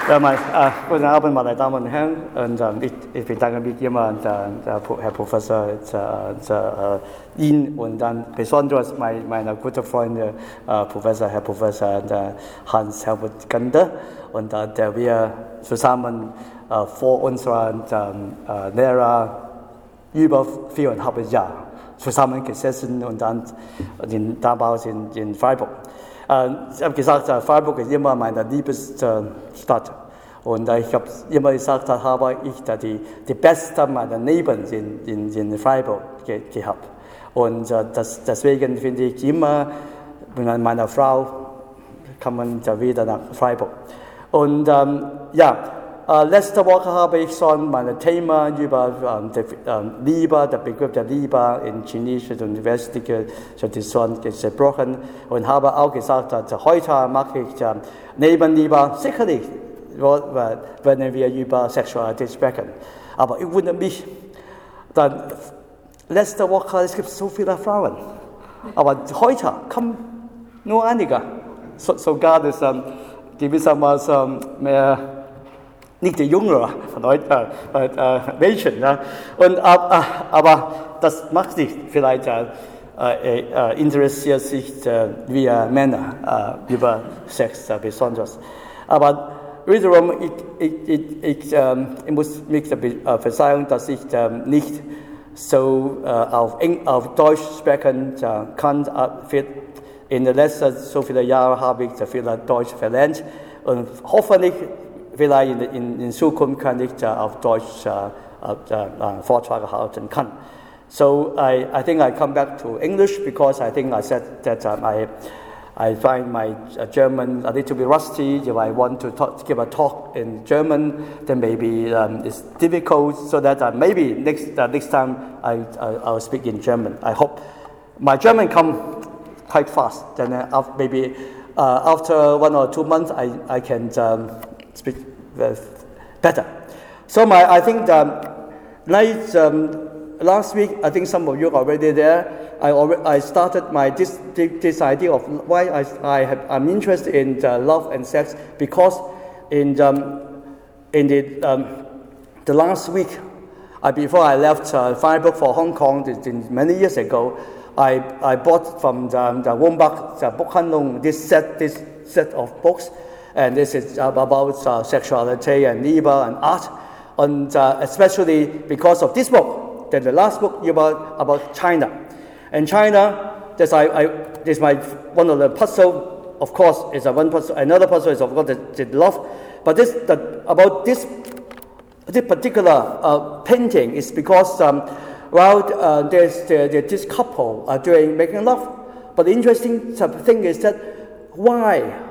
Guten Abend, meine Damen und Herren. Und ich bedanke mich immer der Herr Professor Ihnen und dann besonders meine guten Freunde Herr Professor Hans-Helmut Gander und der wir zusammen vor unserer Lehrer über 4,5 Jahre zusammengesessen und dann damals in Freiburg. Ich habe gesagt, Freiburg ist immer meine Lieblingsstadt. Und ich habe immer gesagt, habe ich die beste meiner Leben in Freiburg gehabt. Und deswegen finde ich immer, mit meiner Frau kann man wieder nach Freiburg. Und letzte Woche habe ich schon mein Thema über Liebe, der Begriff der Liebe in chinesischer Universität schon gesprochen und habe auch gesagt, dass heute mache ich Nebenliebe sicherlich, wenn wir über Sexualität sprechen. Aber ich wundere mich, dann letzte Woche es gibt so viele Frauen, aber heute kommen nur einige, sogar das gewissermaßen mehr nicht die jüngere Mädchen. Ja. Aber das macht nicht. Vielleicht interessiert sich wir Männer über Sex besonders. Aber wiederum, ich muss mich verzeihen, dass ich nicht so auf Deutsch sprechen kann. In den letzten so vielen Jahren habe ich viel Deutsch verlernt und hoffentlich vielleicht in Zukunft kann ich auf Deutsch Vortrag halten kann. So I think I come back to English because I think I said that I find my German a little bit rusty. If I want to give a talk in German, then maybe it's difficult. So that maybe next time I'll speak in German. I hope my German come quite fast. Then maybe after 1 or 2 months I can speak better. So I think last week, I think some of you are already there. I started this idea of why I'm interested in love and sex because in the last week, before I left Freiburg for Hong Kong many years ago, I bought from the Wombach Buchhandlung this set of books. And this is about sexuality and Liebe and art, and especially because of this book. Then the last book about China, and China. This my one of the puzzle. Of course, is one puzzle. Another puzzle is of course the love, but about this particular painting is because there's this couple making love. But the interesting thing is that why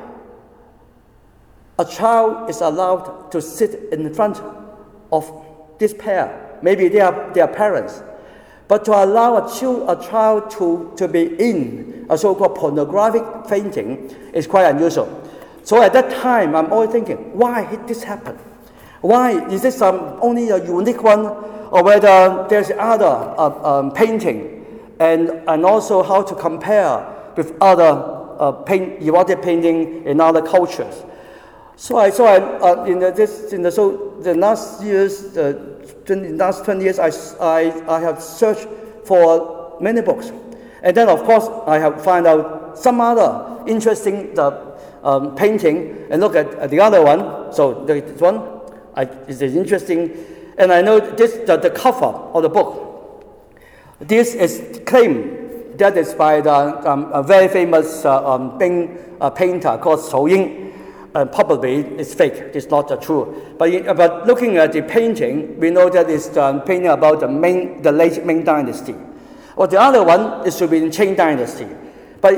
a child is allowed to sit in front of this pair. Maybe they are parents. But to allow a child to be in a so-called pornographic painting is quite unusual. So at that time, I'm always thinking, why did this happen? Why is this only a unique one, or whether there's other painting, and also how to compare with other erotic painting in other cultures. So in the last years, in the last 20 years, I have searched for many books, and then of course I have found out some other interesting painting, and look at the other one. So this one is interesting, and I know the cover of the book. This is claimed that is by a very famous Bing painter called Shou Ying. Probably it's fake, it's not true. But looking at the painting, we know that it's painting about the late Ming Dynasty. Or the other one, it should be in Qing Dynasty. But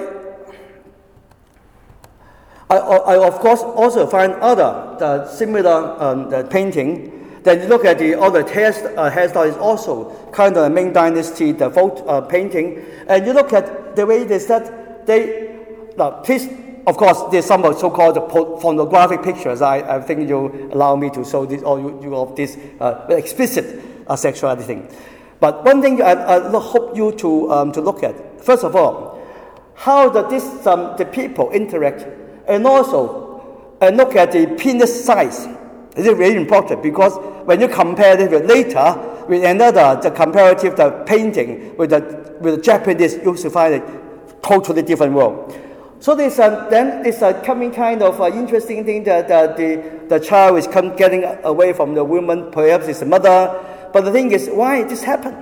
I of course also find other similar painting. Then you look at the other hairstyle is also kind of a Ming Dynasty painting. And you look at the way they said please. Of course, there's some so-called pornographic pictures. I think you allow me to show this, or you of this explicit sexuality thing. But one thing I hope you to look at. First of all, how does the people interact, and also and look at the penis size. This is very important because when you compare it with later with another the comparative the painting with the Japanese, you will find a totally different world. So this then this coming kind of interesting thing that the child is getting away from the woman, perhaps it's the mother. But the thing is, why this happened?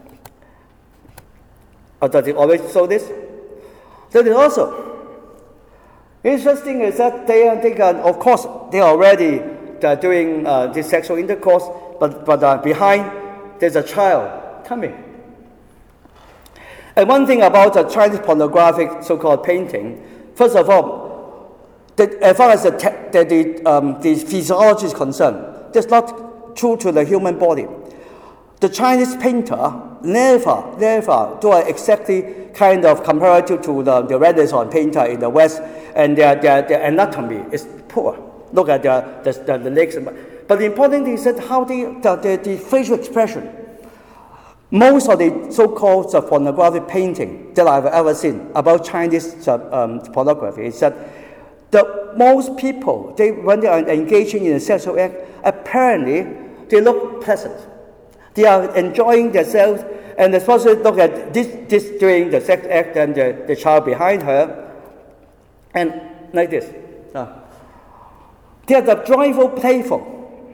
Or does it always show this? That is also interesting is that they of course they are already doing this sexual intercourse, but behind there's a child coming. And one thing about the Chinese pornographic so-called painting, first of all, as far as the physiology is concerned, that's not true to the human body. The Chinese painter never do exactly kind of comparative to the Renaissance painter in the West, and their anatomy is poor. Look at the legs. But the important thing is that how the facial expression. Most of the so-called pornographic painting that I've ever seen about Chinese pornography is that most people, when they are engaging in a sexual act, apparently they look pleasant. They are enjoying themselves, and especially look at this during the sex act and the child behind her, and like this. They are the joyful, playful.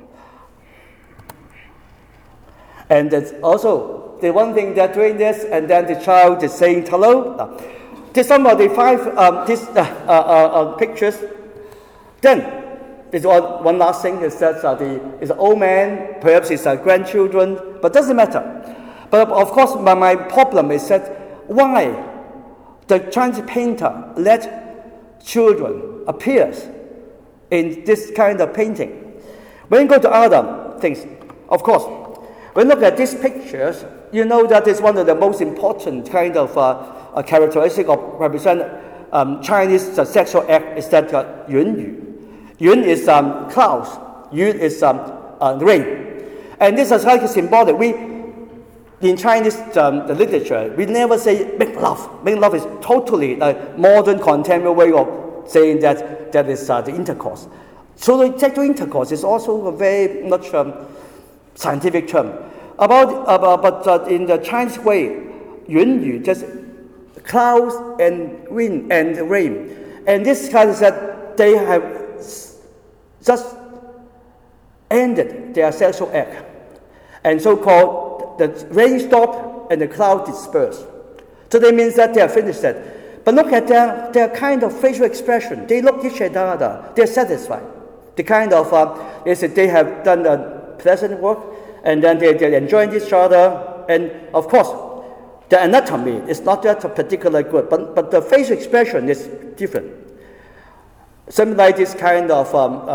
And that's also the one thing they're doing this, and then the child is saying hello. There's some of the pictures. Then there's one last thing is that is an old man, perhaps it's grandchildren, but doesn't matter. But of course, my problem is that why the Chinese painter let children appear in this kind of painting. When you go to other things, of course, when you look at these pictures, you know that it's one of the most important kind of characteristic of represent Chinese sexual act is that yun yu. Yun is clouds, yu is rain. And this is like symbolic. In Chinese the literature, we never say make love. Make love is totally a modern contemporary way of saying that is the intercourse. So the sexual intercourse is also a very much scientific term. But in the Chinese way, yun yu just clouds and wind and rain. And this kind of that they have just ended their sexual act. And so-called the rain stopped and the cloud dispersed. So that means that they are finished that. But look at their kind of facial expression. They look each other. They're satisfied. The kind of, they have done a pleasant work, and then they're enjoying each other. And of course, the anatomy is not that particularly good, but the facial expression is different. Something like this kind of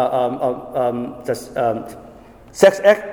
sex act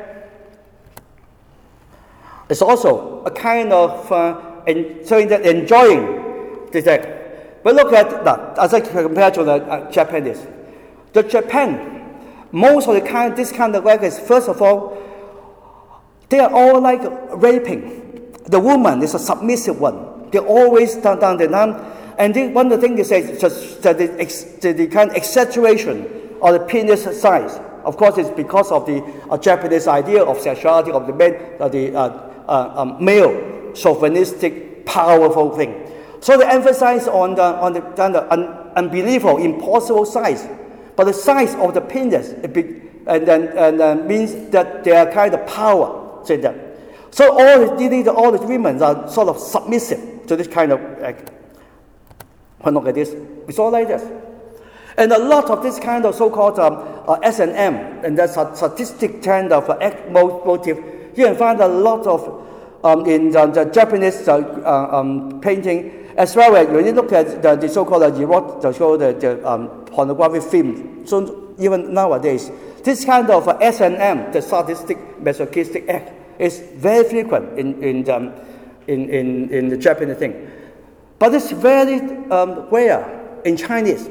is also a kind of showing that enjoying this act. But look at that, as I compare to the Japanese. The Japan, most of this kind of work is, first of all, they are all like raping. The woman is a submissive one. They always down the line. And one of the things is just the kind of exaggeration of the penis size. Of course, it's because of the Japanese idea of sexuality of the man, male, chauvinistic, powerful thing. So they emphasize on the unbelievable, impossible size. But the size of the penis means that they are kind of power. Say that. So all the women are sort of submissive to this kind of act. Look at this. It's all like this. And a lot of this kind of so-called S&M, and that's a sadistic kind of act motive, you can find a lot of in the Japanese painting, as well as when you look at the so-called pornographic film. So even nowadays, this kind of S&M, the sadistic, masochistic act, is very frequent in the Japanese thing. But it's very rare in Chinese.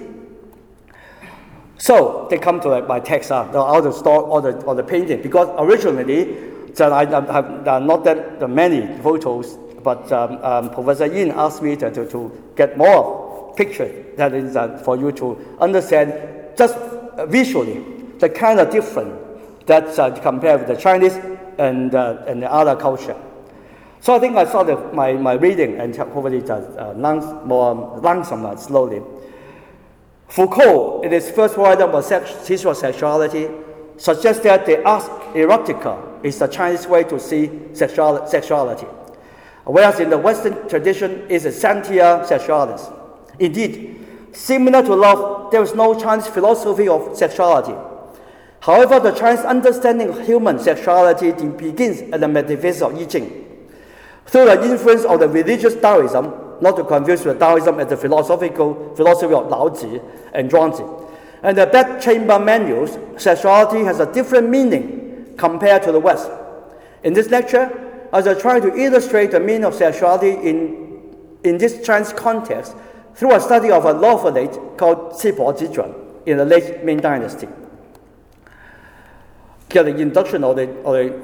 So they come to my text, all the store, all the painting, because originally I have not that many photos, but Professor Yin asked me to get more pictures. That is for you to understand just visually, they're kind of different. That's compared with the Chinese and the other culture. So I think I started my reading and hopefully more langsam, slowly. Foucault, in his first write-up on history of sexuality, suggests that the ars erotica is the Chinese way to see sexuality, whereas in the Western tradition is a sentia sexualis. Indeed, similar to love, there is no Chinese philosophy of sexuality. However, the Chinese understanding of human sexuality begins at the metaphysics of I Ching. Through the influence of the religious Taoism, not to confuse with Taoism as the philosophy of Lao Tzu and Zhuangzi, and the bedchamber manuals, sexuality has a different meaning compared to the West. In this lecture, I will try to illustrate the meaning of sexuality in this Chinese context through a study of a novelette called Cibo Zizhuan in the late Ming Dynasty. Here, the introduction of the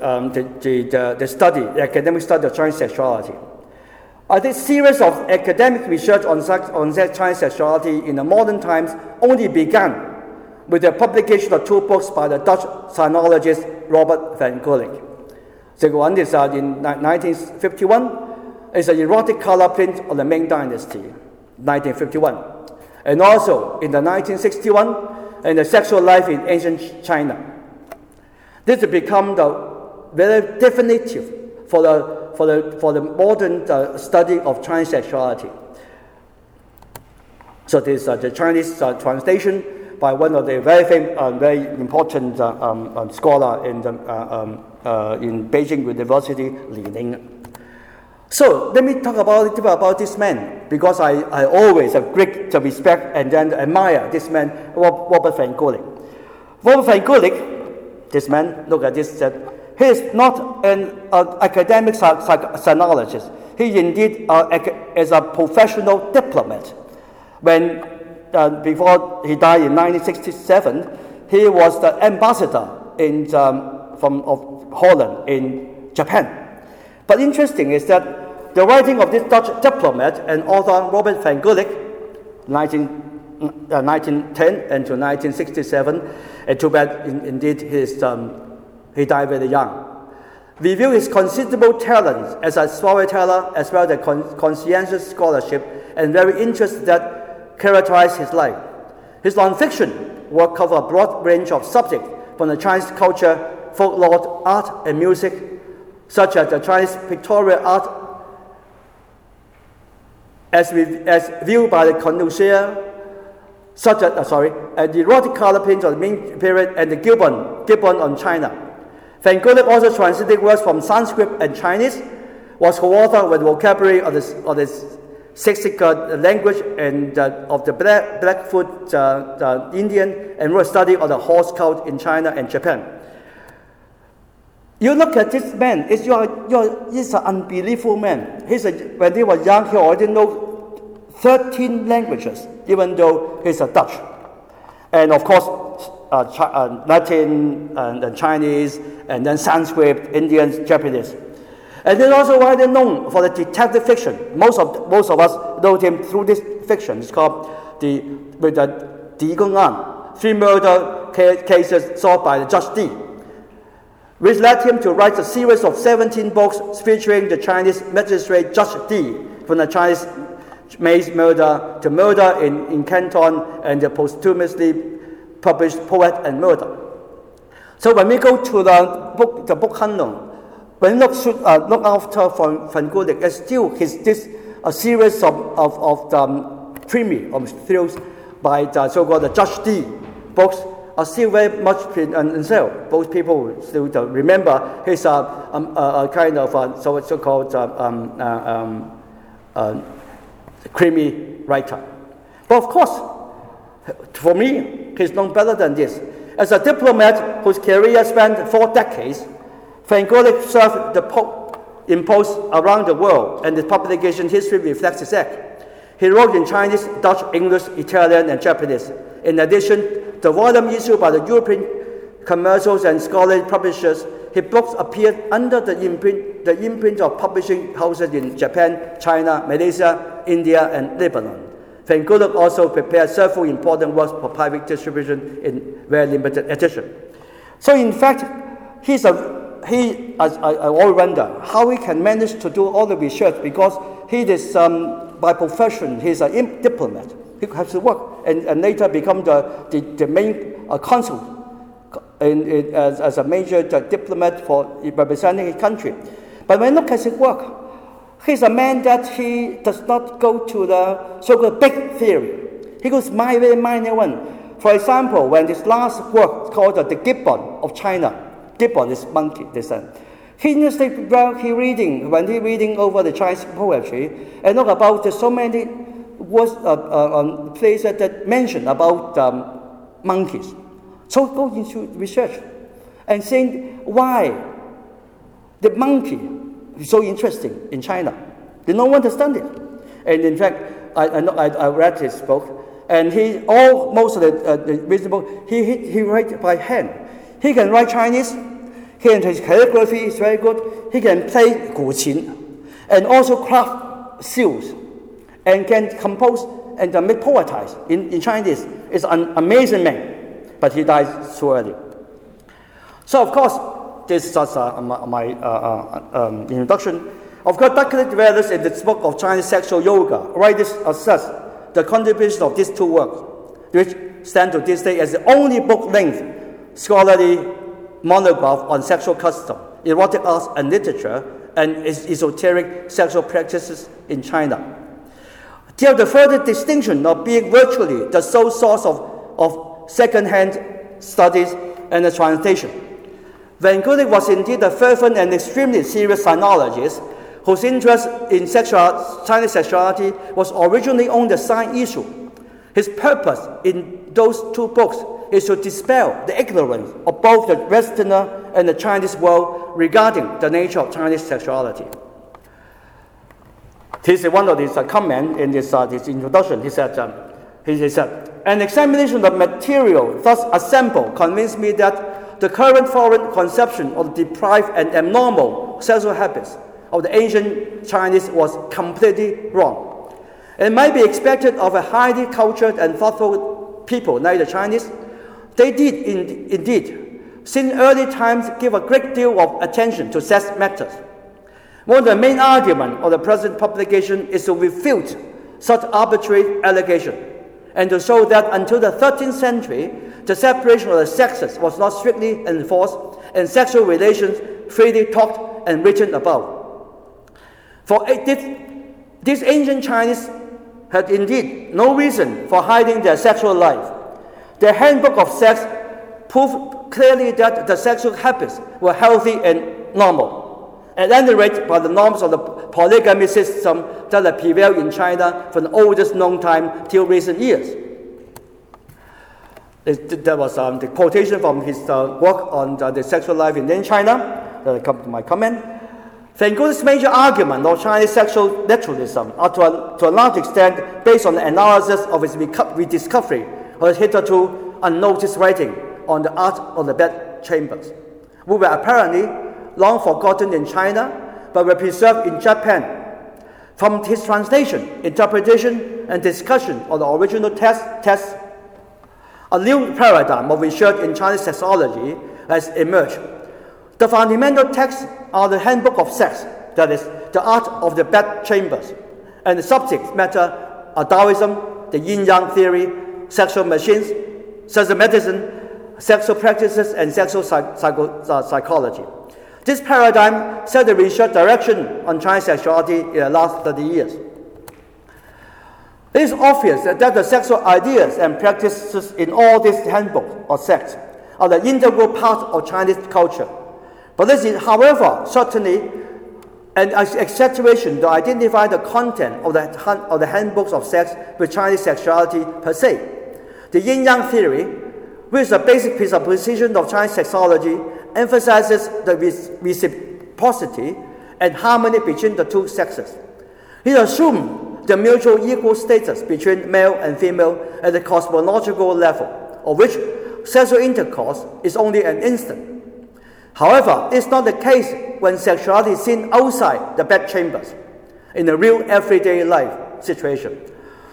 academic study of Chinese sexuality. This series of academic research on Chinese sexuality in the modern times only began with the publication of two books by the Dutch sinologist Robert van Gulik. The one is in 1951, it's an erotic color print of the Ming Dynasty, 1951. And also in the 1961, and the sexual life in ancient China. This has become the very definitive for the modern study of Chinese sexuality. So this is the Chinese translation by one of the very important scholar in Beijing University, Li Ning. So let me talk about this man, because I always have great respect and then admire this man, Robert van Gulik. Robert van Gulik, this man, look at this, he is not an academic sinologist. He indeed is a professional diplomat. When before he died in 1967, he was the ambassador of Holland in Japan. But interesting is that the writing of this Dutch diplomat and author Robert van Gulik, 1910 and to 1967, and too bad indeed he died very young, reveal his considerable talent as a storyteller as well as conscientious scholarship and very interests that characterize his life. His non-fiction work covers a broad range of subjects from the Chinese culture, folklore, art, and music, such as the Chinese pictorial art as viewed by the connoisseur, such as the erotic color prints of the Ming period and the Gibbon on China. Van Gulik also translated works from Sanskrit and Chinese, was co-author with vocabulary of the Siksika language and of the Blackfoot Indian, and wrote a study of the horse cult in China and Japan. You look at this man, he's an unbelievable man. When he was young, he already knows 13 languages, even though he's a Dutch. And of course, Latin and Chinese, and then Sanskrit, Indian, Japanese. And he's also widely known for the detective fiction. Most of us know him through this fiction. It's called the Di Gong An, 3 murder cases solved by the Judge Di, which led him to write a series of 17 books featuring the Chinese magistrate Judge Di, from the Chinese May's murder to Murder in Canton, and the posthumously published Poet and Murder. So when we go to the book Hanlong, when we look after Van Gulik, it's still a series of thrills by the so-called Judge Di books are still very much in sale. Both people still remember he's a kind of so-called creamy writer. But of course, for me, he's known better than this. As a diplomat whose career spanned 4 decades, Van Gulik served the Pope in posts around the world, and his publication history reflects his act. He wrote in Chinese, Dutch, English, Italian, and Japanese. In addition, the volume issued by the European commercials and scholarly publishers, his books appeared under the imprint of publishing houses in Japan, China, Malaysia, India, and Lebanon. Van Gulik also prepared several important works for private distribution in very limited edition. So in fact, as I always wonder how he can manage to do all the research, because he is by profession, he's a diplomat. He has to work and later become the main consul as a major diplomat for representing his country. But when you look at his work, he's a man that he does not go to the so-called big theory. He goes very minor one. For example, when this last work called The Gibbon of China, Gibbon is monkey descent. He understood when he reading over the Chinese poetry and look about so many words, places that mention about monkeys. So go into research and saying why the monkey is so interesting in China. They don't understand it. And in fact, I read his book, and most of the reasonable, he writes by hand. He can write Chinese. His calligraphy is very good. He can play guqin and also craft seals and can compose and make poetize in Chinese. It's an amazing man, but he died so early. So of course, this is just my introduction. Of course, Douglas Wallace in this book of Chinese sexual yoga rightly assess the contribution of these two works, which stand to this day as the only book-length scholarly monograph on sexual custom, erotic arts and literature, and esoteric sexual practices in China. They have the further distinction of being virtually the sole source of second-hand studies and the translation. Van Gulik was indeed a fervent and extremely serious sinologist whose interest in Chinese sexuality was originally on the side issue. His purpose in those two books is to dispel the ignorance of both the Westerner and the Chinese world regarding the nature of Chinese sexuality. This is one of his comments in this introduction. He said, an examination of material thus assembled convinced me that the current foreign conception of the depraved and abnormal sexual habits of the ancient Chinese was completely wrong. It might be expected of a highly cultured and thoughtful people like the Chinese. They did indeed, since early times, give a great deal of attention to sex matters. One of the main arguments of the present publication is to refute such arbitrary allegation and to show that until the 13th century, the separation of the sexes was not strictly enforced and sexual relations freely talked and written about. For these ancient Chinese had indeed no reason for hiding their sexual life. Their handbook of sex proved clearly that the sexual habits were healthy and normal, at any rate by the norms of the polygamy system that had prevailed in China from the oldest known time till recent years. That was the quotation from his work on the sexual life in China. That comes to my comment. Van Gulik's major argument of Chinese sexual naturalism are to a large extent based on the analysis of his rediscovery of his hitherto unnoticed writing on the art of the bedchambers, which were apparently long forgotten in China, but were preserved in Japan. From his translation, interpretation, and discussion of the original text, a new paradigm of research in Chinese sexology has emerged. The fundamental texts are the Handbook of Sex, that is, the art of the bedchambers, and the subject matter are Taoism, the yin-yang theory, sexual machines, sexual medicine, sexual practices, and sexual psychology. This paradigm set the research direction on Chinese sexuality in the last 30 years. It is obvious that the sexual ideas and practices in all these handbooks of sex are the integral part of Chinese culture. But this is, however, certainly an exaggeration to identify the content of the handbooks of sex with Chinese sexuality per se. The yin-yang theory, which is the basic presupposition of Chinese sexology, emphasizes the reciprocity and harmony between the two sexes. It assumes the mutual equal status between male and female at the cosmological level, of which sexual intercourse is only an instant. However, it's not the case when sexuality is seen outside the bedchambers, in a real everyday life situation.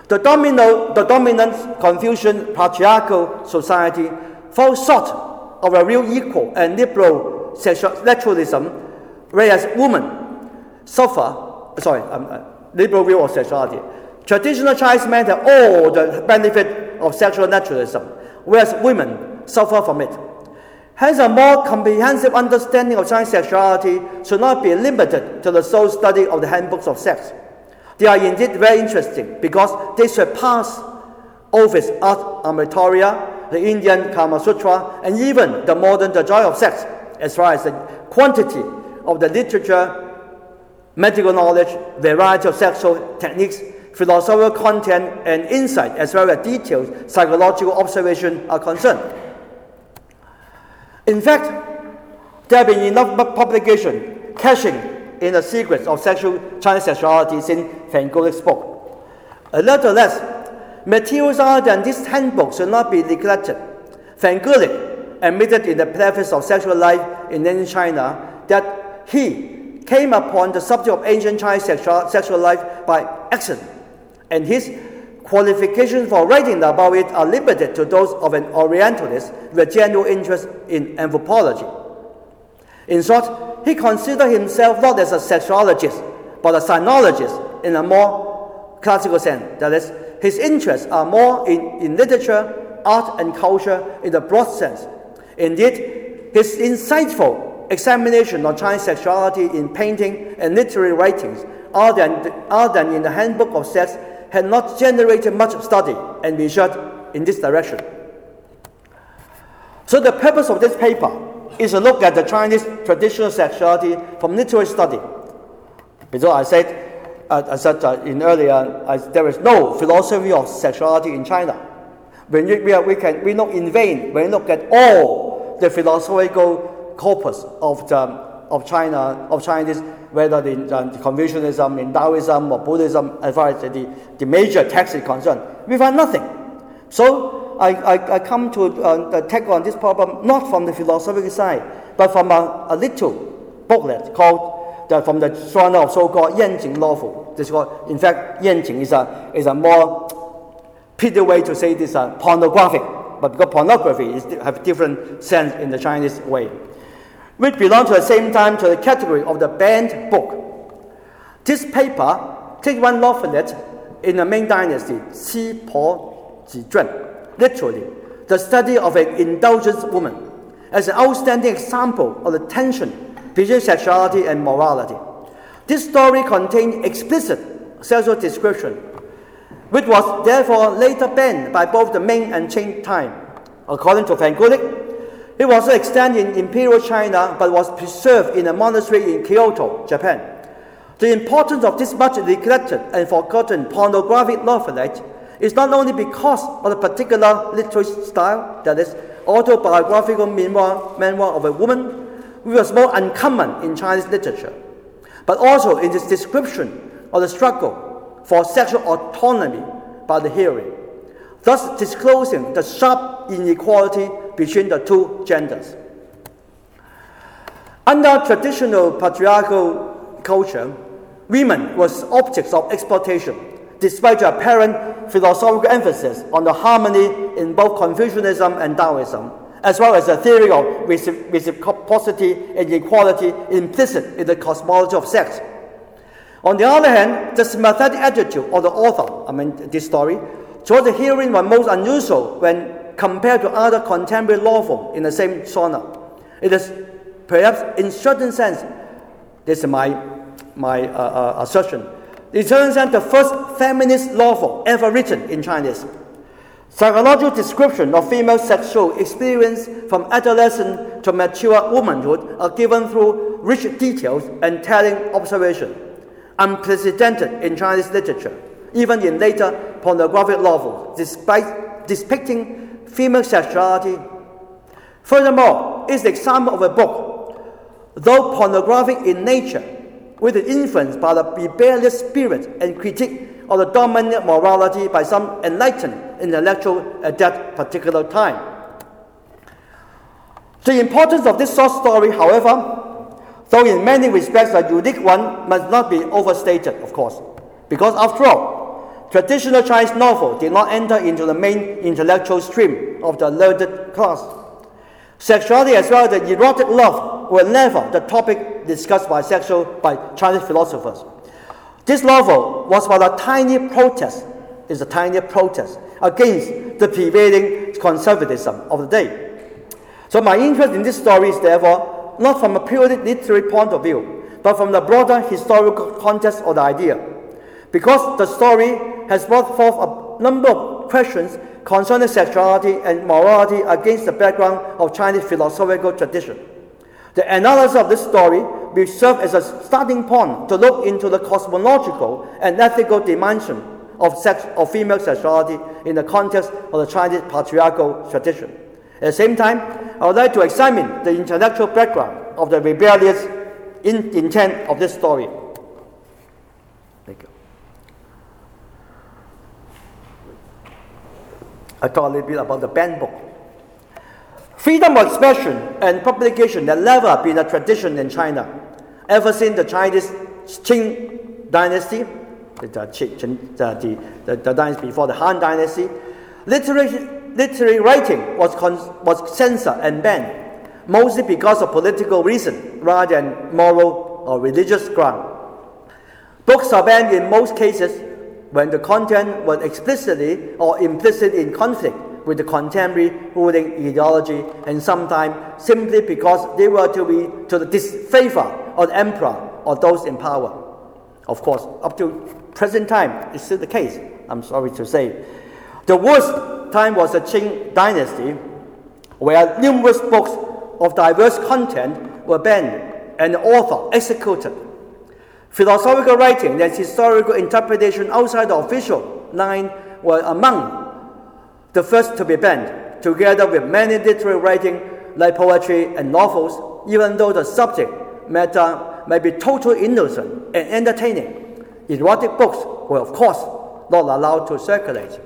The dominant Confucian patriarchal society falls short of a real equal and liberal sexual naturalism, whereas women suffer, liberal view of sexuality. Traditional Chinese men have all the benefit of sexual naturalism, whereas women suffer from it. Hence, a more comprehensive understanding of Chinese sexuality should not be limited to the sole study of the handbooks of sex. They are indeed very interesting because they surpass Ovid's Ars Amatoria, the Indian Kama Sutra, and even the modern The Joy of Sex, as far as the quantity of the literature, medical knowledge, variety of sexual techniques, philosophical content, and insight, as well as detailed psychological observation are concerned. In fact, there have been enough publication caching in the secrets of Chinese sexuality since Van Gulik's book. Nevertheless, materials other than this handbook should not be neglected. Van Gulik admitted in the preface of Sexual Life in Ancient China that he came upon the subject of ancient Chinese sexual life by accident, and his qualifications for writing about it are limited to those of an Orientalist with a general interest in anthropology. In short, he considered himself not as a sexologist, but a sinologist in a more classical sense. That is, his interests are more in literature, art, and culture in the broad sense. Indeed, his insightful examination of Chinese sexuality in painting and literary writings, other than in the Handbook of Sex, had not generated much study and research in this direction. So the purpose of this paper is to look at the Chinese traditional sexuality from literary study. Because I said there is no philosophy of sexuality in China. We not in vain when we look at all the philosophical corpus of Chinese, whether in Confucianism, in Taoism, or Buddhism, as far as the major texts is concerned, we find nothing. So I come to take on this problem not from the philosophical side, but from a little booklet called from the genre of so-called Yanjing novel. In fact, Yanjing is a more pretty way to say this pornographic, but because pornography have different sense in the Chinese way, which belong to the same time to the category of the banned book. This paper takes one novelette in the Ming Dynasty, Qi Po Ji Zhun, literally, the study of an indulgent woman, as an outstanding example of the tension between sexuality and morality. This story contained explicit sexual description, which was therefore later banned by both the Ming and Qing time. According to Van Gulik, it was also extant in Imperial China, but was preserved in a monastery in Kyoto, Japan. The importance of this much neglected and forgotten pornographic novelette is not only because of the particular literary style, that is, autobiographical memoir of a woman, which was more uncommon in Chinese literature, but also in its description of the struggle for sexual autonomy by the heroine, thus disclosing the sharp inequality between the two genders. Under traditional patriarchal culture, women were objects of exploitation, despite the apparent philosophical emphasis on the harmony in both Confucianism and Taoism, as well as the theory of reciprocity and equality implicit in the cosmology of sex. On the other hand, the sympathetic attitude of the author, this story, towards the heroine was most unusual when compared to other contemporary law forms in the same genre. It is perhaps in certain sense, this is my assertion, in certain sense the first feminist law form ever written in Chinese. Psychological description of female sexual experience from adolescence to mature womanhood are given through rich details and telling observation, unprecedented in Chinese literature, even in later pornographic novels, depicting female sexuality. Furthermore, it's the example of a book, though pornographic in nature, with an influence by the rebellious spirit and critique of the dominant morality by some enlightened intellectual at that particular time. The importance of this short story, however, though in many respects a unique one, must not be overstated, of course, because after all, traditional Chinese novel did not enter into the main intellectual stream of the learned class. Sexuality as well as the erotic love were never the topic discussed by Chinese philosophers. This novel was but a tiny protest, against the prevailing conservatism of the day. So my interest in this story is therefore not from a purely literary point of view, but from the broader historical context of the idea, because the story has brought forth a number of questions concerning sexuality and morality against the background of Chinese philosophical tradition. The analysis of this story will serve as a starting point to look into the cosmological and ethical dimension of female sexuality in the context of the Chinese patriarchal tradition. At the same time, I would like to examine the intellectual background of the rebellious intent of this story. Thank you. I talk a little bit about the banned book. Freedom of expression and publication had never been a tradition in China. Ever since the Chinese Qing dynasty, the dynasty before the Han dynasty, literary writing was censored and banned, mostly because of political reasons rather than moral or religious ground. Books are banned in most cases when the content was explicitly or implicitly in conflict with the contemporary ruling ideology, and sometimes simply because they were to be to the disfavor of the emperor or those in power. Of course, up to present time, it's still the case, I'm sorry to say. The worst time was the Qing dynasty, where numerous books of diverse content were banned and the author executed. Philosophical writing and historical interpretation outside the official line were among the first to be banned, together with many literary writing like poetry and novels, even though the subject matter may be totally innocent and entertaining. Erotic books were, of course, not allowed to circulate.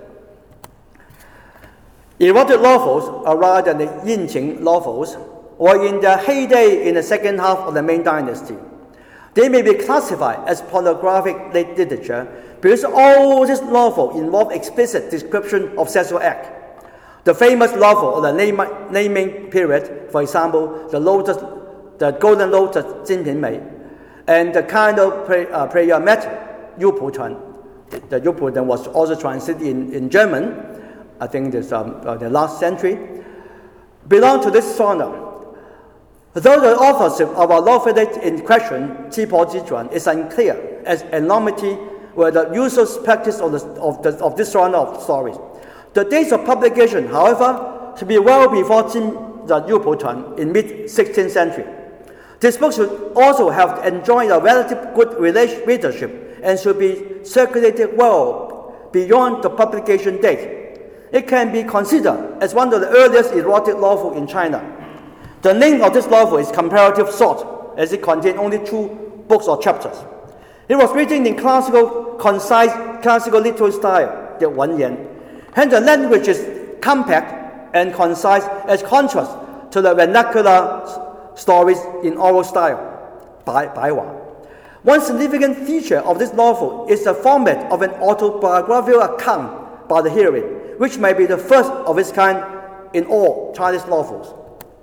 Erotic novels, or rather than the Yinqing novels, were in their heyday in the second half of the Ming Dynasty. They may be classified as pornographic literature because all these novels involve explicit description of sexual act. The famous novel of the Naming period, for example, the Golden Lotus, Jin Ping Mei, and the Candle Prayer Mat, Yu Pu Chuan. The Yu Pu Chuan was also translated in German, I think this the last century, belong to this genre. Though the authorship of our novelist in question, Qi Po Ji Chuan, is unclear, as anonymity were the usual practice of this genre of stories. The dates of publication, however, should be well before the Yu Po Chuan in mid-16th century. This book should also have enjoyed a relatively good readership and should be circulated well beyond the publication date. It can be considered as one of the earliest erotic novels in China. The name of this novel is comparatively short, as it contains only 2 books or chapters. It was written in concise classical literary style, the Wenyan. Hence the language is compact and concise as contrast to the vernacular stories in oral style, Baiwa. One significant feature of this novel is the format of an autobiographical account by the heroine, which may be the first of its kind in all Chinese novels.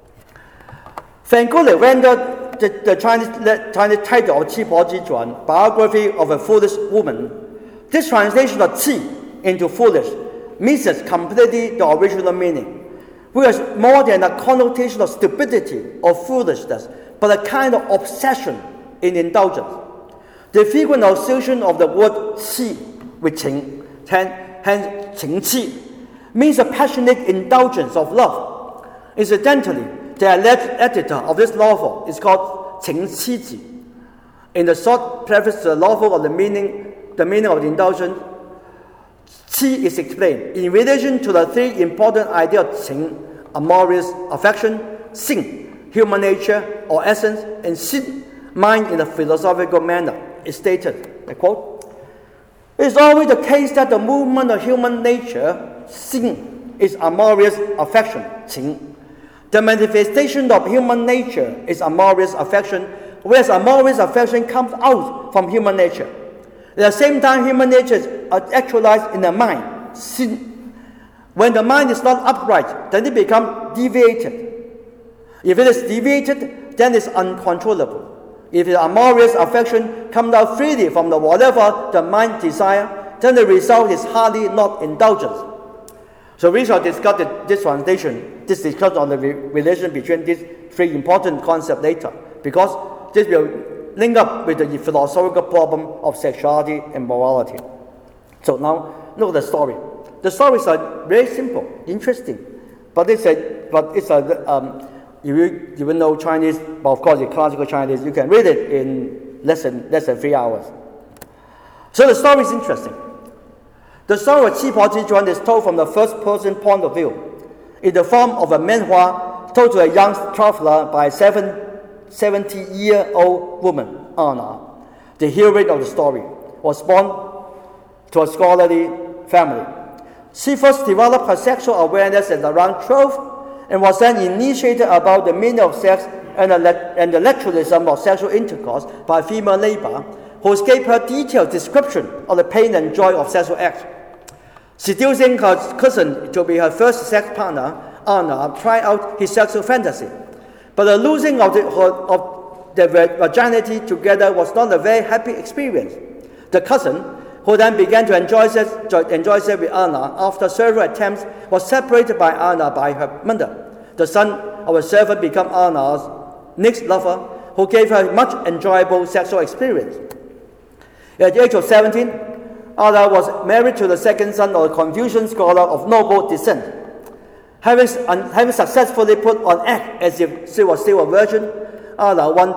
Fan Guli rendered the Chinese title of Qi Po Ji Chuan, Biography of a Foolish Woman. This translation of Qi into foolish misses completely the original meaning, which is more than a connotation of stupidity or foolishness, but a kind of obsession in indulgence. The frequent association of the word Qi with Qing, hence Qing Qi, means a passionate indulgence of love. Incidentally, the alleged editor of this novel is called Qing Qi Ji. In the short preface to the novel of the meaning of the indulgence, Qi is explained in relation to the 3 important ideas of Qing: amorous affection, Xing, human nature or essence, and Xin, mind in a philosophical manner. Is stated, I quote, "It is always the case that the movement of human nature, Xing, is amorous affection, Qing. The manifestation of human nature is amorous affection, whereas amorous affection comes out from human nature. At the same time, human nature is actualized in the mind. When the mind is not upright, then it becomes deviated. If it is deviated, then it's uncontrollable. If the amorous affection comes out freely from whatever the mind desires, then the result is hardly not indulgence. So we shall discuss this discussion on the relation between these three important concepts later, because this will link up with the philosophical problem of sexuality and morality. So now, look at the story. The stories are very simple, interesting, but if you know Chinese, but of course, in classical Chinese, you can read it in less than 3 hours. So the story is interesting. The story of Qi Po Ji Zhuan is told from the first-person point of view, in the form of a manhua told to a young traveler by a 70-year-old woman, Anna. The heroine of the story was born to a scholarly family. She first developed her sexual awareness at around 12 and was then initiated about the meaning of sex and the naturalism of sexual intercourse by a female neighbor, who gave her detailed description of the pain and joy of sexual acts. Seducing her cousin to be her first sex partner, Anna tried out his sexual fantasy. But the losing of their virginity together was not a very happy experience. The cousin, who then began to enjoy sex with Anna after several attempts, was separated by Anna by her mother. The son of a servant became Anna's next lover, who gave her much enjoyable sexual experience. At the age of 17, Anna was married to the second son of a Confucian scholar of noble descent. Having successfully put on act as if she was still a virgin, Anna won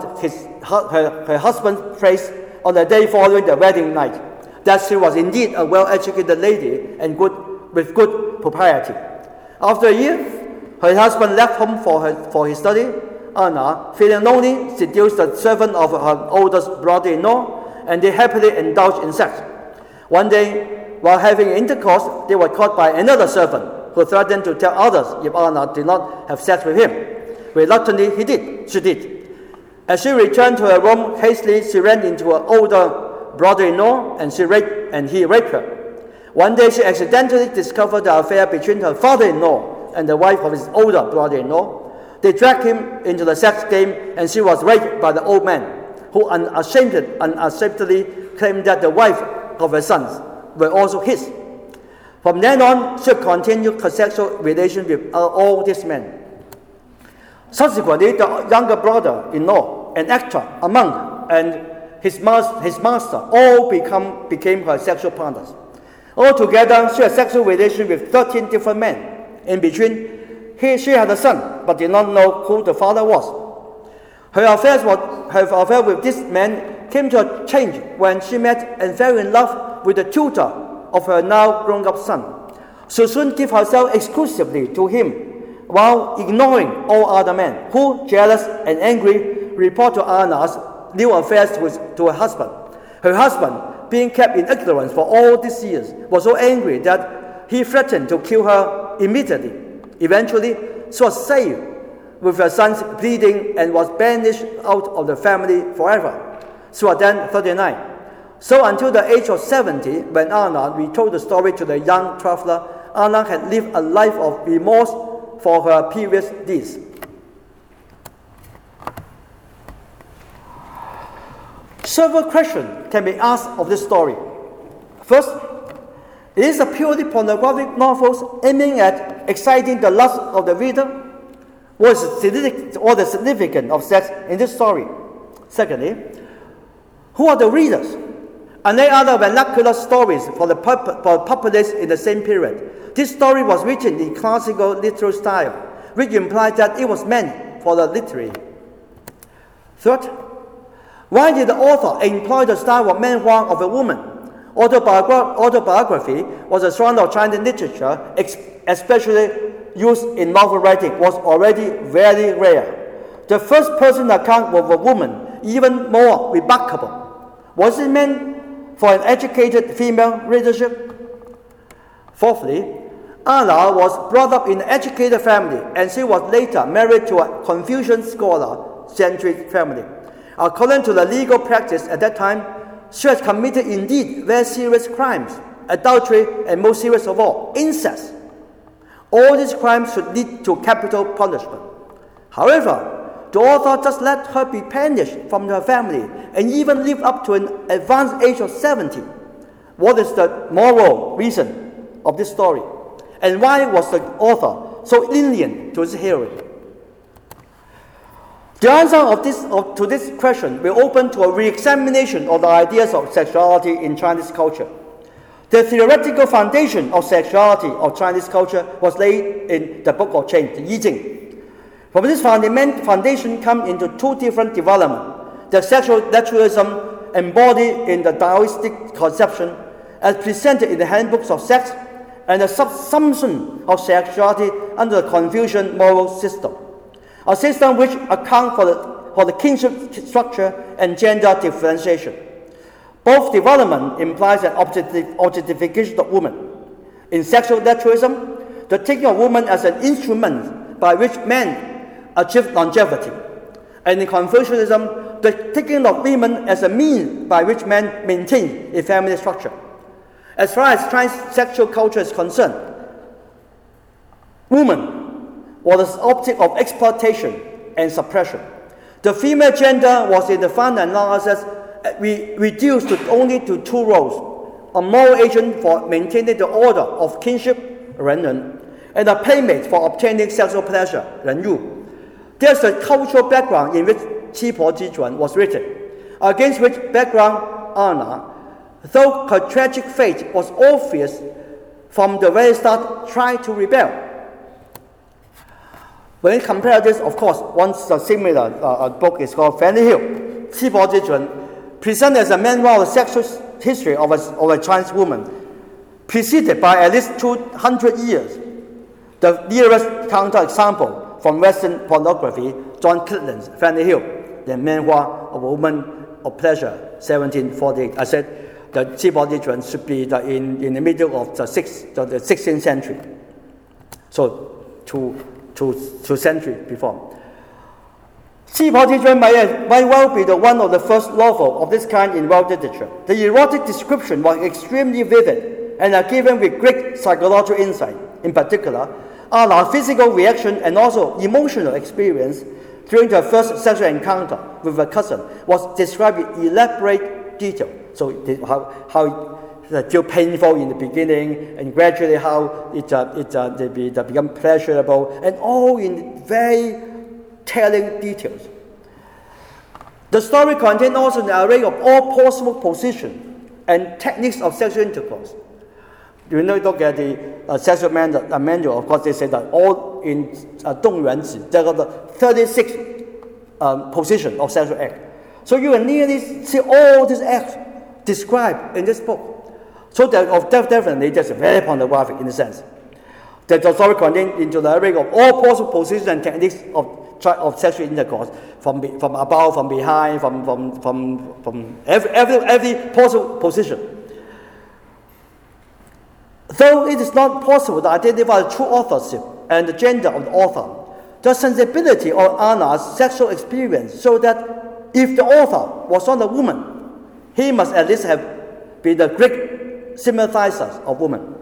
her husband's praise on the day following the wedding night, that she was indeed a well-educated lady and with good propriety. After a year, her husband left home for his study. Anna, feeling lonely, seduced the servant of her oldest brother-in-law, and they happily indulged in sex. One day, while having intercourse, they were caught by another servant, who threatened to tell others if Anna did not have sex with him. Reluctantly, she did. As she returned to her room hastily, she ran into her older brother-in-law, and he raped her. One day, she accidentally discovered the affair between her father-in-law and the wife of his older brother-in-law. They dragged him into the sex game, and she was raped by the old man, who unashamedly claimed that the wife of her sons were also his. From then on, she continued her sexual relation with all these men. Subsequently, the younger brother-in-law, an actor, a monk, and his master all became her sexual partners. Altogether, she had sexual relation with 13 different men. In between, she had a son, but did not know who the father was. Her affair with this man came to a change when she met and fell in love with the tutor of her now grown-up son. She soon gave herself exclusively to him, while ignoring all other men, who, jealous and angry, report to Anna's new affairs to her husband. Her husband, being kept in ignorance for all these years, was so angry that he threatened to kill her immediately. Eventually, she was saved with her sons bleeding and was banished out of the family forever. She was then 39. So until the age of 70, when Anna retold the story to the young traveler, Anna had lived a life of remorse for her previous deeds. Several questions can be asked of this story. First, is it a purely pornographic novel aiming at exciting the lust of the reader? What is the significance of sex in this story? Secondly, who are the readers? Unlike other vernacular stories for the populace in the same period, this story was written in classical literary style, which implies that it was meant for the literary. Third, why did the author employ the style of manhua of a woman? Autobiography was a genre of Chinese literature, especially used in novel writing, was already very rare. The first-person account of a woman, even more remarkable. Was it meant for an educated female readership? Fourthly, Anna was brought up in an educated family, and she was later married to a Confucian scholar-centric family. According to the legal practice at that time, she has committed indeed very serious crimes, adultery, and most serious of all, incest. All these crimes should lead to capital punishment. However, the author just let her be banished from her family and even live up to an advanced age of 70. What is the moral reason of this story? And why was the author so lenient to his heroine? The answer to this question will open to a re-examination of the ideas of sexuality in Chinese culture. The theoretical foundation of sexuality of Chinese culture was laid in the Book of Change, the I Ching. From this foundation come into two different developments: the sexual naturalism embodied in the Taoistic conception as presented in the handbooks of sex, and the subsumption of sexuality under the Confucian moral system, a system which accounts for the kinship structure and gender differentiation. Both development implies an objectification of woman. In sexual naturalism, the taking of woman as an instrument by which men achieve longevity. And in Confucianism, the taking of women as a means by which men maintain a family structure. As far as Chinese sexual culture is concerned, woman was the object of exploitation and suppression. The female gender was in the final analysis reduced only to two roles: a moral agent for maintaining the order of kinship, 人人, and a playmate for obtaining sexual pleasure, 人入. There's a cultural background in which 七婆之准 was written, against which background Anna, though her tragic fate was obvious from the very start, tried to rebel. When you compare this, of course, one similar book is called Fanny Hill, 七婆之准, presented as a manual of the sexual history of a Chinese woman, preceded by at least 200 years. The nearest counterexample from Western pornography, John Critland's Fanny Hill, the memoir of a woman of pleasure, 1748. I said the 七婆之准 should be in the middle of the 16th century, so two centuries before. 七婆之准 might well be one of the first novels of this kind in world literature. The erotic description was extremely vivid and are given with great psychological insight. In particular, Anna's physical reaction and also emotional experience during her first sexual encounter with her cousin was described in elaborate detail. So how it feel painful in the beginning, and gradually how they become pleasurable, and all in very telling details. The story contains also an array of all possible positions and techniques of sexual intercourse. You know, look at the sexual manual, of course, they say that all in 动原子, there are the 36 positions of sexual act. So you can nearly see all these acts described in this book. So definitely, there's very pornographic in a sense. The story contains into the array of all possible positions and techniques of sexual intercourse, from above, from behind, from every possible position. Though it is not possible to identify the true authorship and the gender of the author, the sensibility of Anna's sexual experience shows that if the author was not a woman, he must at least have been a great sympathizer of women.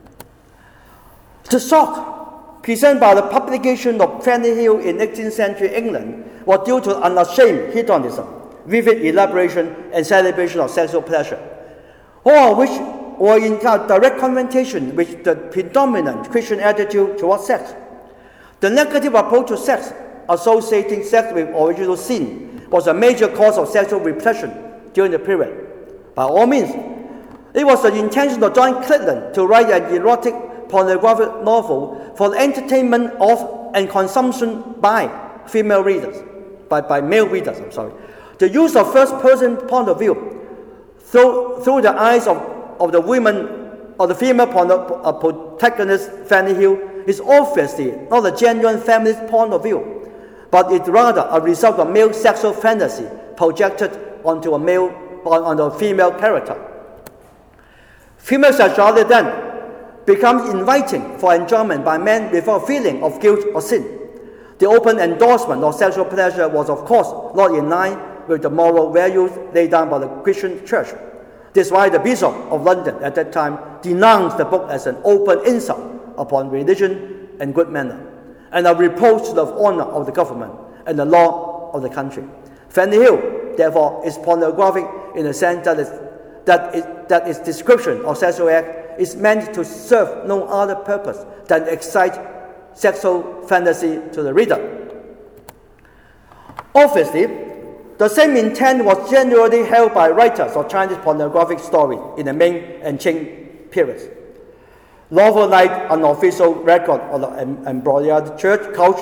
The shock presented by the publication of Fanny Hill in 18th century England was due to unashamed hedonism, vivid elaboration, and celebration of sexual pleasure, all of which were in direct confrontation with the predominant Christian attitude towards sex. The negative approach to sex, associating sex with original sin, was a major cause of sexual repression during the period. By all means, it was the intention of John Critland to write an erotic pornographic novel for the entertainment of and consumption by female readers, by male readers, The use of first-person point of view through the eyes of the women or the female protagonist Fanny Hill is obviously not a genuine feminist point of view, but it's rather a result of male sexual fantasy projected onto a female character. Female sexuality then becomes inviting for enjoyment by men without feeling of guilt or sin. The open endorsement of sexual pleasure was, of course, not in line with the moral values laid down by the Christian Church. This is why the Bishop of London at that time denounced the book as an open insult upon religion and good manner, and a reproach to the honor of the government and the law of the country. Fanny Hill, therefore, is pornographic in the sense that its description of sexual act is meant to serve no other purpose than excite sexual fantasy to the reader. Obviously, the same intent was generally held by writers of Chinese pornographic stories in the Ming and Qing periods. Lawful like unofficial record of the embroidered church couch,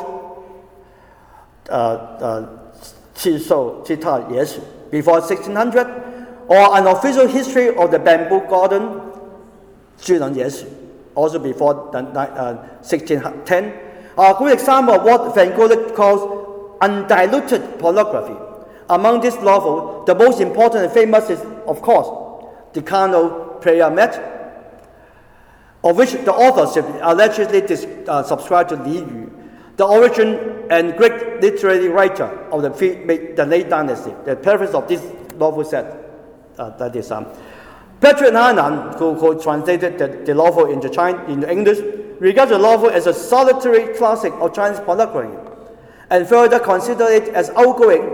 刺绣吉他也是 before 1600, or unofficial history of the bamboo garden, 智能也是 also before 1610, are a good example of what Van Gogh calls undiluted pornography. Among these novels, the most important and famous is, of course, the carnal prayer mat, of which the authorship allegedly subscribed to Li Yu, the origin and great literary writer of the late dynasty. The preface of this novel said, that is Patrick Hainan, who translated the novel into English, regards the novel as a solitary classic of Chinese pornography, and further considered it as outdoing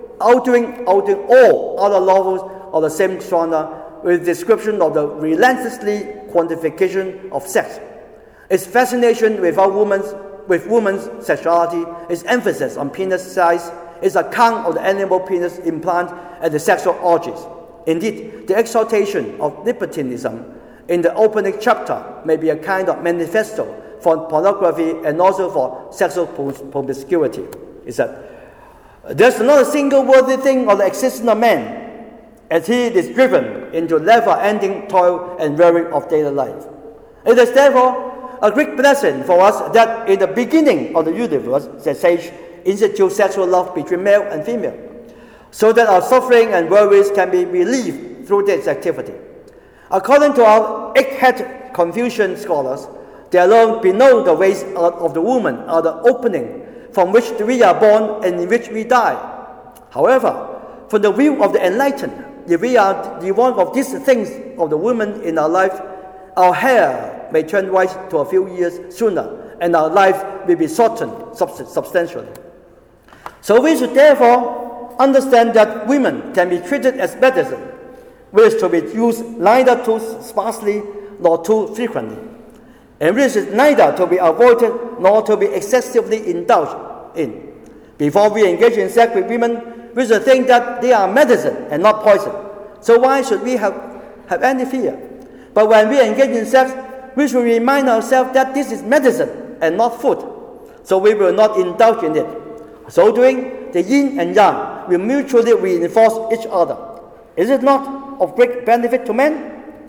all other novels of the same genre with description of the relentlessly quantification of sex. Its fascination with women's sexuality, its emphasis on penis size, its account of the animal penis implant and the sexual orgies. Indeed, the exaltation of libertinism in the opening chapter may be a kind of manifesto for pornography and also for sexual promiscuity. Is that there's not a single worthy thing of the existence of man, as he is driven into never-ending toil and weary of daily life. It is therefore a great blessing for us that in the beginning of the universe, the sage institutes sexual love between male and female, so that our suffering and worries can be relieved through this activity. According to our egghead Confucian scholars, there alone below the waist of the woman are the opening from which we are born and in which we die. However, from the view of the enlightened, if we are the one of these things of the woman in our life, our hair may turn white to a few years sooner, and our life will be shortened substantially. So we should therefore understand that women can be treated as medicine, which is to be used neither too sparsely nor too frequently, and which is neither to be avoided nor to be excessively indulged in. Before we engage in sex with women, we should think that they are medicine and not poison. So why should we have any fear? But when we engage in sex, we should remind ourselves that this is medicine and not food, so we will not indulge in it. So doing, the yin and yang will mutually reinforce each other. Is it not of great benefit to men?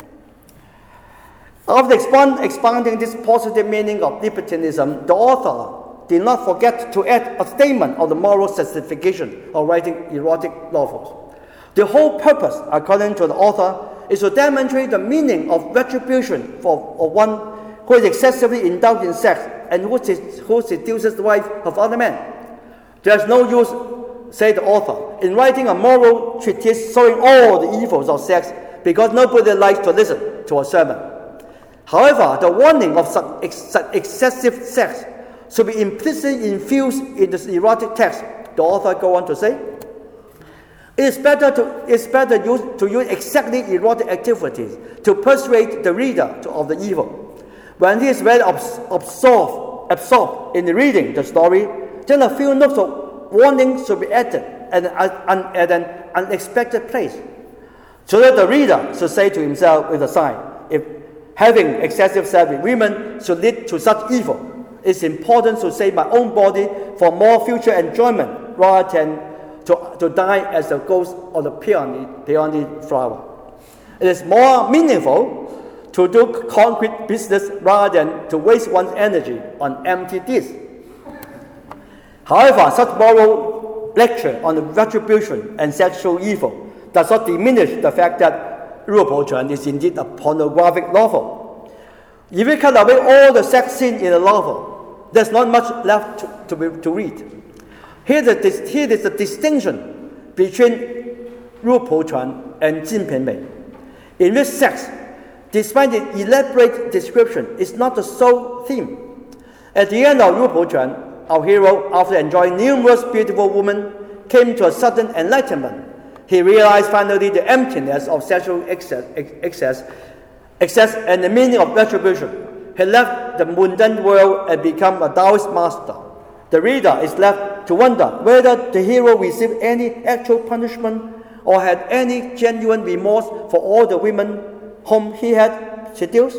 After expounding this positive meaning of libertinism, the author did not forget to add a statement of the moral justification of writing erotic novels. The whole purpose, according to the author, is to demonstrate the meaning of retribution for one who is excessively indulged in sex and who seduces the wife of other men. There is no use, said the author, in writing a moral treatise showing all the evils of sex, because nobody likes to listen to a sermon. However, the warning of excessive sex should be implicitly infused in this erotic text. The author goes on to say, it is better to use exactly erotic activities to persuade the reader of the evil. When he is very absorbed in reading the story, then a few notes of warning should be added at an unexpected place, so that the reader should say to himself with a sigh, if having excessive sex with women should lead to such evil, it's important to save my own body for more future enjoyment rather than to die as a ghost of the peony flower. It is more meaningful to do concrete business rather than to waste one's energy on empty deeds. However, such moral lecture on the retribution and sexual evil does not diminish the fact that 入浦传 is indeed a pornographic novel. If we cut away all the sex scenes in the novel, there's not much left to read. Here is a distinction between Ru Pochuan and Jin Pingmei, in which sex, despite the elaborate description, is not the sole theme. At the end of Ru Pochuan, our hero, after enjoying numerous beautiful women, came to a sudden enlightenment. He realized finally the emptiness of sexual excess and the meaning of retribution. He left the mundane world and became a Taoist master. The reader is left to wonder whether the hero received any actual punishment or had any genuine remorse for all the women whom he had seduced.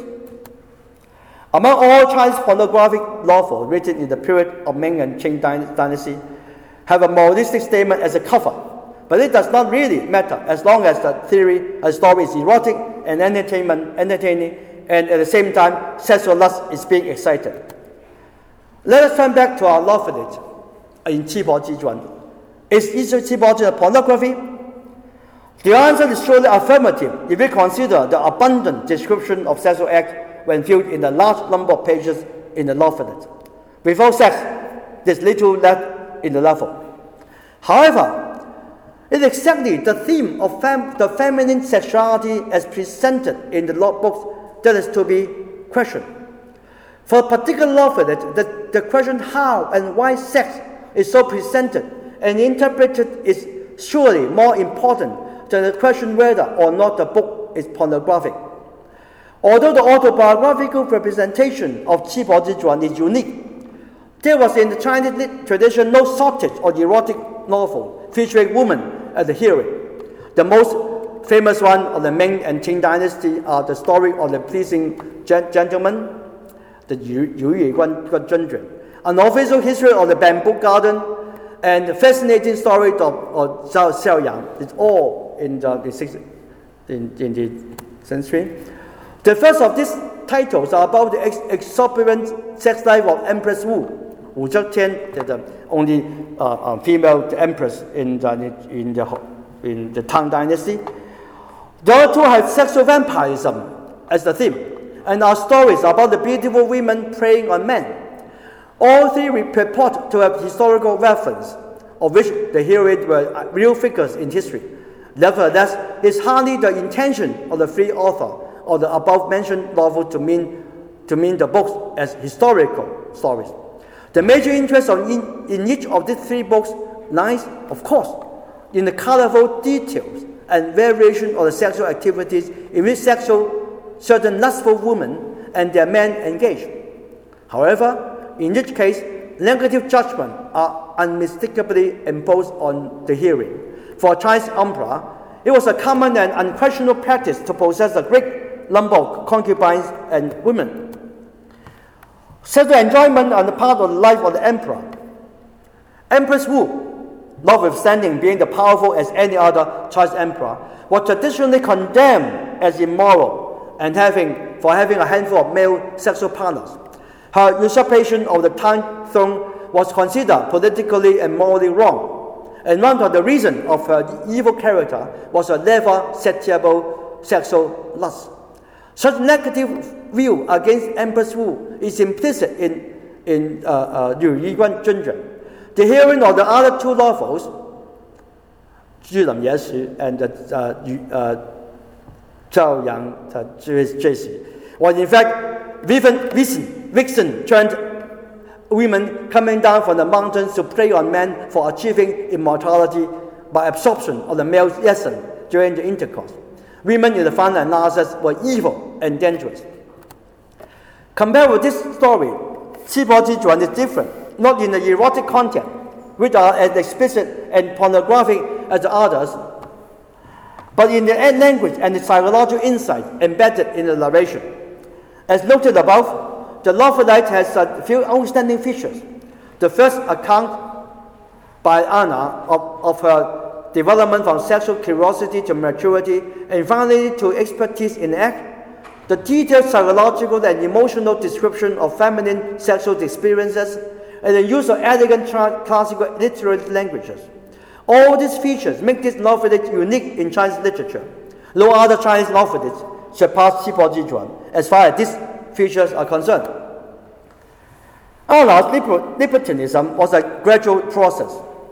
Among all Chinese pornographic novels written in the period of Ming and Qing dynasty, have a moralistic statement as a cover, but it does not really matter as long as the story is erotic and entertaining, and at the same time, sexual lust is being excited. Let us turn back to our love for it in Qi Po Ji Zhuan. Is Qi Po Ji Zhuan pornography? The answer is surely affirmative if we consider the abundant description of sexual act when viewed in the large number of pages in the love for it. Without sex, there's little left in the novel. However, it is exactly the theme of the feminine sexuality as presented in the love books that is to be questioned. For a particular love for it, the question how and why sex is so presented and interpreted is surely more important than the question whether or not the book is pornographic. Although the autobiographical representation of Qi Po Ji Zhuan is unique, there was in the Chinese tradition no shortage of erotic novel featuring women as the heroine. The most famous one of the Ming and Qing dynasty are the story of the pleasing gentleman, the Yu Yuiguan Zhenzhen, an official history of the bamboo garden, and the fascinating story of Zhao Xiaoyang. It's all in the 6th century. The first of these titles are about the exuberant sex life of Empress Wu Zhetian, the only female empress in the Tang Dynasty. The other two have sexual vampirism as the theme, and are stories about the beautiful women preying on men. All three purport to have historical reference, of which the heroines were real figures in history. Nevertheless, it is hardly the intention of the free author of the above-mentioned novel to mean the books as historical stories. The major interest in each of these three books lies, of course, in the colorful details and variation of the sexual activities in which certain lustful women and their men engage. However, in each case, negative judgments are unmistakably imposed on the heroine. For a Chinese emperor, it was a common and unquestionable practice to possess a great number of concubines and women. Sexual enjoyment on the part of the life of the emperor. Empress Wu, notwithstanding being as powerful as any other Chinese emperor, was traditionally condemned as immoral and for having a handful of male sexual partners. Her usurpation of the Tang throne was considered politically and morally wrong, and one of the reasons of her evil character was her never satiable sexual lust. Such negative view against Empress Wu is implicit in Yu Yuiguan Zhenzhen. The heroine of the other two novels, Zhi Lim Ye Shi and Zhao Yang Jie, was in fact vixen turned women coming down from the mountains to prey on men for achieving immortality by absorption of the male essence during the intercourse. Women in the final analysis were evil and dangerous. Compared with this story, Qi Po Ji Zhuan is different, not in the erotic content, which are as explicit and pornographic as the others, but in the language and the psychological insight embedded in the narration. As noted above, the novelette has a few outstanding features. The first account by Anna of her development from sexual curiosity to maturity, and finally to expertise in act. The detailed psychological and emotional description of feminine sexual experiences, and the use of elegant classical literary languages. All these features make this novelette unique in Chinese literature. No other Chinese novelette surpass Qi Po Ji Zhuan as far as these features are concerned. Anna's libertinism was a gradual process.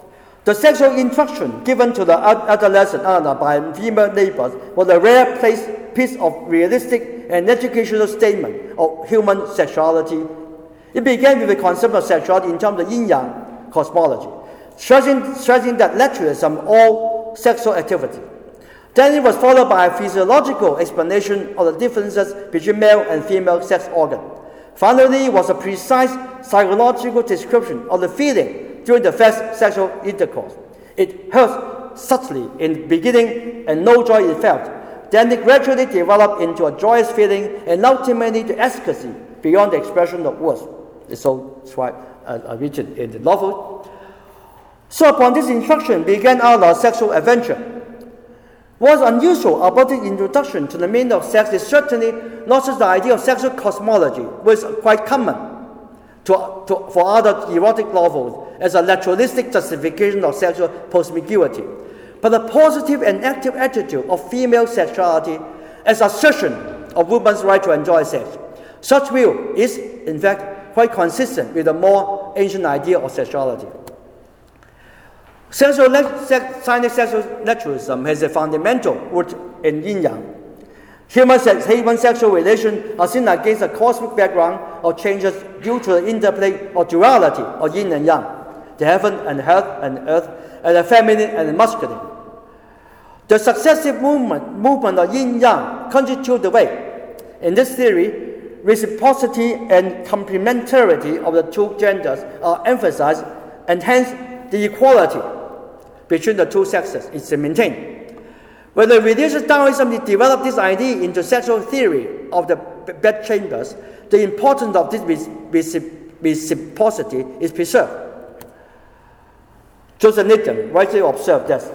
The sexual instruction given to the adolescent by female neighbors was a rare piece of realistic and educational statement of human sexuality. It began with the concept of sexuality in terms of yin-yang cosmology, stressing that naturalism all sexual activity. Then it was followed by a physiological explanation of the differences between male and female sex organs. Finally, was a precise psychological description of the feeling during the first sexual intercourse. It hurt subtly in the beginning and no joy it felt. Then it gradually developed into a joyous feeling and ultimately to ecstasy beyond the expression of words. It's so written in the novel. So upon this instruction began our sexual adventure. What's unusual about the introduction to the meaning of sex is certainly not just the idea of sexual cosmology, which is quite common for other erotic novels as a naturalistic justification of sexual promiscuity, but the positive and active attitude of female sexuality as assertion of women's right to enjoy sex. Such view is, in fact, quite consistent with the more ancient idea of sexuality. Chinese sexual naturalism has a fundamental root in yin-yang. Human sexual relations are seen against a cosmic background of changes due to the interplay or duality of yin and yang, the heaven and earth, and the feminine and the masculine. The successive movement of yin-yang constitute the way. In this theory, reciprocity and complementarity of the two genders are emphasized, and hence the equality between the two sexes is maintained. When the religious Taoism developed this idea into sexual theory of the bedchambers, the importance of this reciprocity is preserved. Joseph Needham rightly observed that.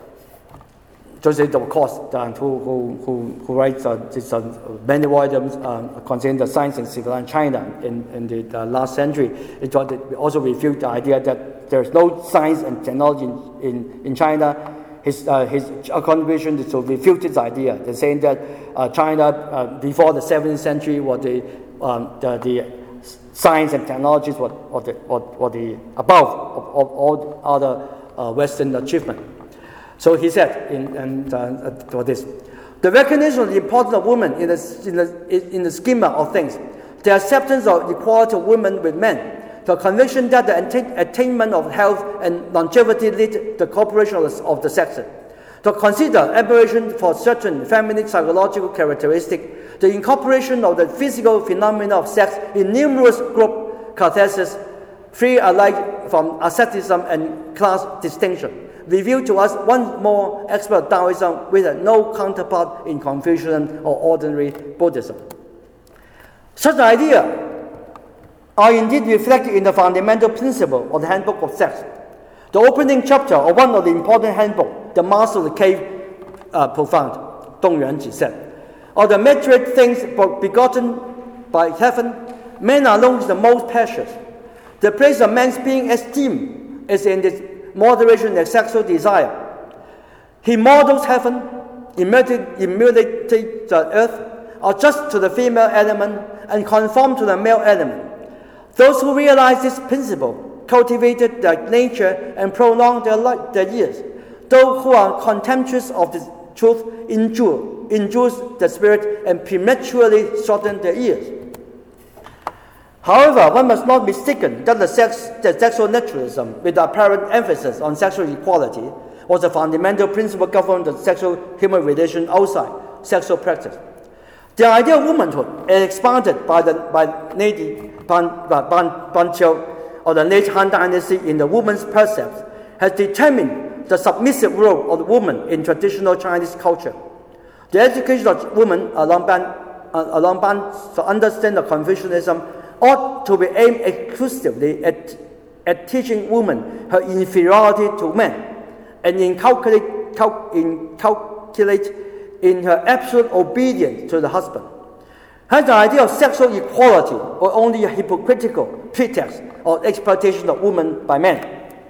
Joseph, of course, who writes many volumes concerning the science and civilization China in the last century, it also refuted the idea that there is no science and technology in China. His contribution to refute this idea, they're saying that China before the 17th century was the science and technologies were the above of all other Western achievement. So he said for this, the recognition of the importance of women in the schema of things, the acceptance of equality of women with men, the conviction that the attainment of health and longevity lead to the cooperation of the sexes, to consider admiration for certain feminine psychological characteristics, the incorporation of the physical phenomena of sex in numerous group catharsis, free alike from asceticism and class distinction, reveal to us one more expert Taoism with no counterpart in Confucianism or ordinary Buddhism. Such ideas are indeed reflected in the fundamental principle of the Handbook of Sex. The opening chapter of one of the important handbooks, the Master of the Cave Profound, Dong Yuanji said, of the material things begotten by heaven, man alone is the most precious. The place of man's being esteemed is in its moderation and sexual desire. He models heaven, emulates the earth, adjusts to the female element, and conforms to the male element. Those who realize this principle cultivated their nature and prolonged their years. Those who are contemptuous of the truth endures the spirit and prematurely shorten their years. However, one must not be mistaken that the sexual naturalism, with the apparent emphasis on sexual equality, was a fundamental principle governing the sexual human relation outside sexual practice. The idea of womanhood, expounded by Lady Ban Qiu of the late Han Dynasty in the woman's precepts, has determined the submissive role of the woman in traditional Chinese culture. The education of women along to understand the Confucianism ought to be aimed exclusively at teaching women her inferiority to men and inculcate in her absolute obedience to the husband. Hence, the idea of sexual equality was only a hypocritical pretext of exploitation of women by men.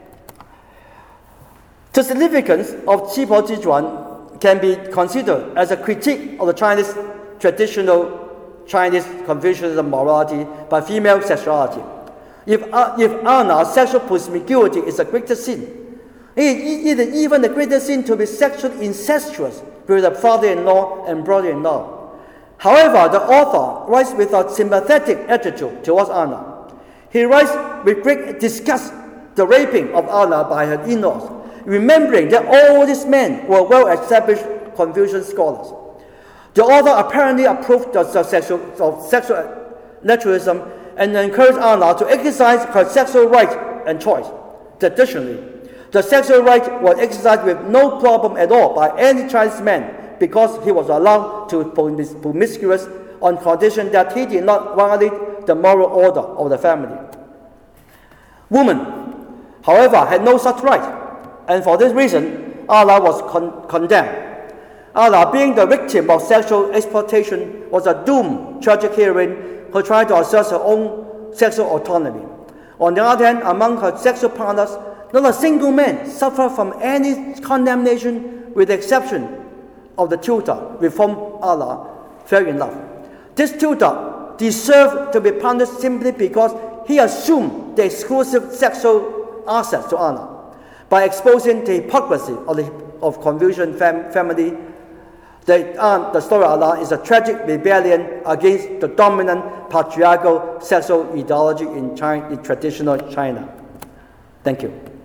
The significance of Qi Po Ji Zhuan can be considered as a critique of the traditional Chinese Confucianism morality by female sexuality. If Anna's sexual promiscuity is a greater sin, Even the greater sin to be sexually incestuous with a father-in-law and brother-in-law. However, the author writes with a sympathetic attitude towards Anna. He writes with great disgust the raping of Anna by her in-laws, remembering that all these men were well-established Confucian scholars. The author apparently approved of sexual naturalism and encouraged Anna to exercise her sexual right and choice. Traditionally, the sexual right was exercised with no problem at all by any Chinese man because he was allowed to be promiscuous on condition that he did not violate the moral order of the family. Women, however, had no such right, and for this reason, Anna was condemned. Anna, being the victim of sexual exploitation, was a doomed, tragic heroine who tried to assert her own sexual autonomy. On the other hand, among her sexual partners, not a single man suffered from any condemnation with the exception of the tutor with whom Anna fell in love. This tutor deserved to be punished simply because he assumed the exclusive sexual access to Anna. By exposing the hypocrisy of Confucian family, the story of Anna is a tragic rebellion against the dominant patriarchal sexual ideology in traditional China. Thank you.